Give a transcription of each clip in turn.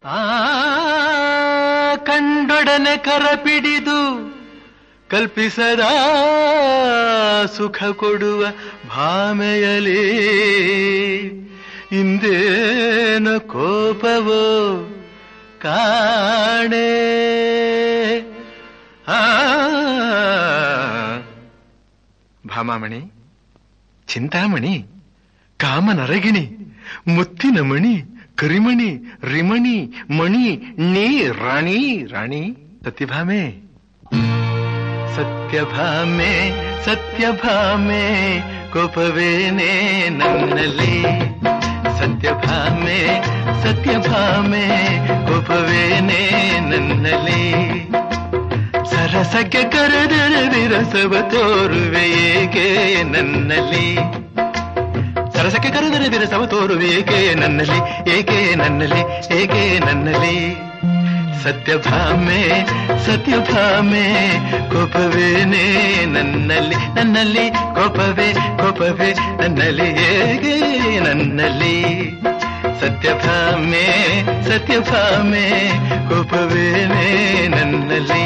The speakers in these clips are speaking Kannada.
ಆ ಕಂಡೊಡನೆ ಕರಪಿಡಿದು ಕಲ್ಪಿಸದ ಸುಖ ಕೊಡುವ ಭಾಮೆಯಲಿ ಇಂದೇನ ಕೋಪವೋ ಕಾಣೆ. ಭಾಮಾಮಣಿ, ಚಿಂತಾಮಣಿ, ಕಾಮನರಗಿಣಿ, ಮುತ್ತಿನ ಮಣಿ, ಕರಿಮಣಿ, ರಿಮಣಿ, ಮಣಿ, ನೀ ರಾಣಿ ರಾಣಿ ಸತ್ಯಭಾಮೆ. ಸತ್ಯಭಾಮೆ ಸತ್ಯಭಾಮೆ ಕೋಪವೇನೆ ನನ್ನಲ್ಲಿ. ಸತ್ಯಭಾಮೆ ಸತ್ಯಭಾಮೆ ಕೋಪವೇನೆ ನನ್ನಲ್ಲಿ. ಸರಸಕ್ಕೆ ಕರೆದರೆ ವಿರಸವ ತೋರುವೆ ಏಕೆ ನನ್ನಲ್ಲಿ. ಸರಸಕ್ಕೆ ಕರೆದರೆ ವಿರಸವ ತೋರುವೆ ಏಕೆ ನನ್ನಲ್ಲಿ, ಏಕೆ ನನ್ನಲ್ಲಿ, ಏಕೆ ನನ್ನಲ್ಲಿ. ಸತ್ಯಭಾಮೆ ಸತ್ಯಭಾಮೆ ಕೋಪವೇನೆ ನನ್ನಲ್ಲಿ, ನನ್ನಲ್ಲಿ ಕೋಪವೇ ಕೋಪವೇ ನನ್ನಲ್ಲಿ, ಹೇಗೆ ನನ್ನಲ್ಲಿ. ಸತ್ಯಭಾಮೆ ಸತ್ಯಭಾಮೆ ಕೋಪವೇನೆ ನನ್ನಲ್ಲಿ.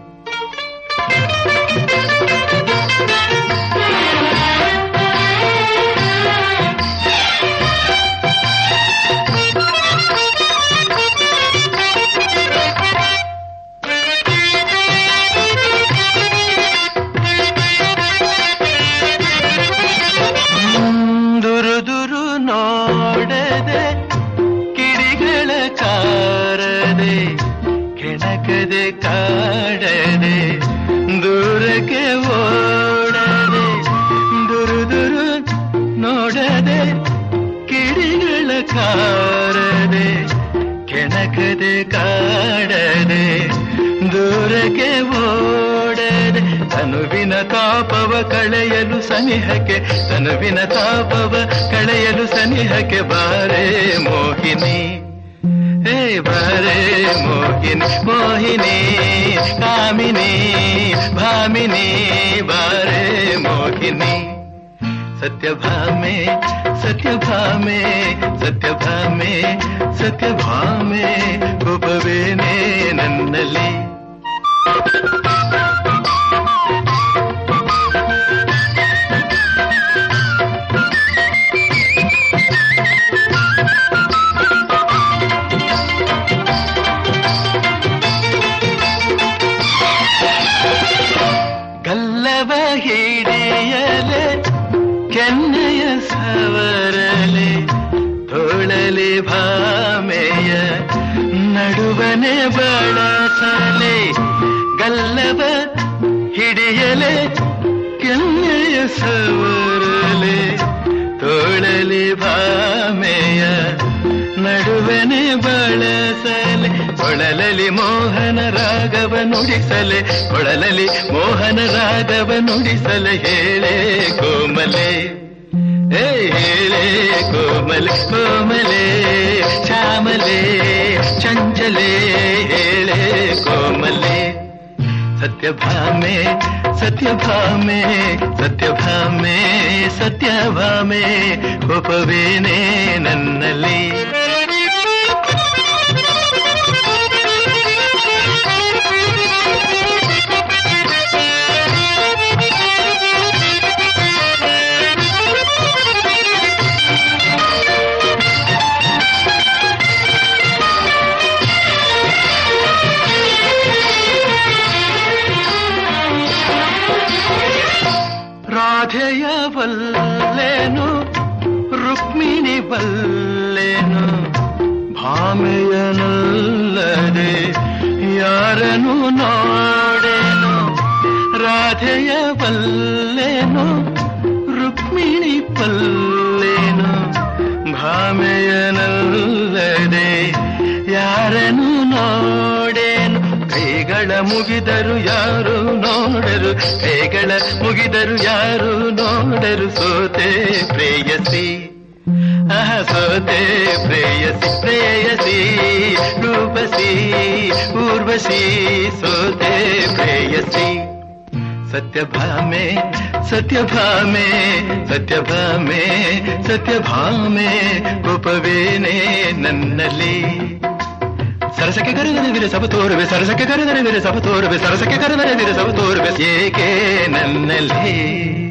ಕೆಣಕದೆ ಕಾಡದೆ ದೂರಕ್ಕೆ ಓಡದೆ, ದುರು ದುರು ನೋಡದೆ ಕಿಡಿಗಳ ಕಾರದೆ, ಕೆಣಕದೆ ಕಾಡದೆ ದೂರಕ್ಕೆ ಓಡದೆ. ತನುವಿನ ತಾಪವ ಕಳೆಯಲು ಸನಿಹಕ್ಕೆ, ತನುವಿನ ತಾಪವ ಕಳೆಯಲು ಸನಿಹಕ್ಕೆ ಬಾರೆ ಮೋಹಿನಿ, ಹೇ ಬಾರೆ ಮೋಹಿನಿ, ಮೋಹಿನಿ ಕಾಮಿನಿ ಭಾಮಿನಿ ಬಾರೆ ಮೋಹಿನಿ. ಸತ್ಯಭಾಮೆ ಸತ್ಯಭಾಮೆ ಸತ್ಯಭಾಮೆ ಸತ್ಯಭಾಮೆ ಕೋಪವೇನೆ ನನ್ನಲ್ಲಿ. ಗಲ್ಲವ ಹಿಡಿಯಲೆ ಕೆನ್ನೆಯ ಸವರಲೆ ತೋಳಲೆ ಭಾಮೆಯ ನಡುವನೆ ಬಳಸಲೆ. ಗಲ್ಲವ ಹಿಡಿಯಲೆ ಕೆನ್ನೆಯ ಸವರಲೆ ತೋಳಲೆ ಭಾಮೆಯ ನಡುವನೆ ಬಳಸಲೆ. ಕೊಳಲಲಿ ಮೋಹನ ರಾಗವ ನುಡಿಸಲೆ, ಕೊಳಲಲಿ ಮೋಹನ ರಾಗವ ನುಡಿಸಲೆ. ಹೇಳೆ ಕೋಮಲೆ, ಹೇ ಹೇಳೆ ಕೋಮಲೆ, ಕೋಮಲೆ ಶ್ಯಾಮಲೆ ಚಂಚಲೆ ಹೇಳೆ ಕೋಮಲೆ. ಸತ್ಯಭಾಮೆ ಸತ್ಯಭಾಮೆ ಸತ್ಯಭಾಮೆ ಸತ್ಯಭಾಮೆ ಕೋಪವೇನೆ ನನ್ನಲ್ಲಿ. ರಾಧೆಯ ಬಲ್ಲೆನು ರುಕ್ಮಿಣಿ ಬಲ್ಲೆನು, ಭಾಮೆಯನಲ್ಲದೆ ಯಾರನು ನೋಡೆನು. ರಾಧೆಯ ಬಲ್ಲೆನು ರುಕ್ಮಿಣಿ ಬಲ್ಲೆನು, ಭಾಮೆಯನಲ್ಲದೆ ಯಾರನು ನೋಡೆನು. ಕೈಗಳ ಮುಗಿದರು ಯಾರು ನೋಡರು, ಕೈಗಳ ಮುಗಿದರು ಯಾರು ನೋಡರು. ಸೋತೆ ಪ್ರೇಯಸಿ, ಸೋತೆ ಪ್ರೇಯಸಿ, ಪ್ರೇಯಸಿ ರೂಪಸಿ ಊರ್ವಶಿ ಸೋತೆ ಪ್ರೇಯಸಿ. ಸತ್ಯಭಾಮೆ ಸತ್ಯಭಾಮೆ ಸತ್ಯಭಾಮೆ ಸತ್ಯಭಾಮೆ ಕೋಪವೇನೆ ನನ್ನಲ್ಲಿ. ಸರಸಕ್ಕೆ ಕರೆದರೆ ವಿರಸವ ತೋರುವೆ ಸರಸಕ್ಕೆ ಕರೆದರೆ ವಿರಸವ ತೋರುವೆ ಸರಸಕ್ಕೆ ಕರೆದರೆ ವಿರಸವ ತೋರುವೆ ಏಕೆ ನನ್ನಲ್ಲಿ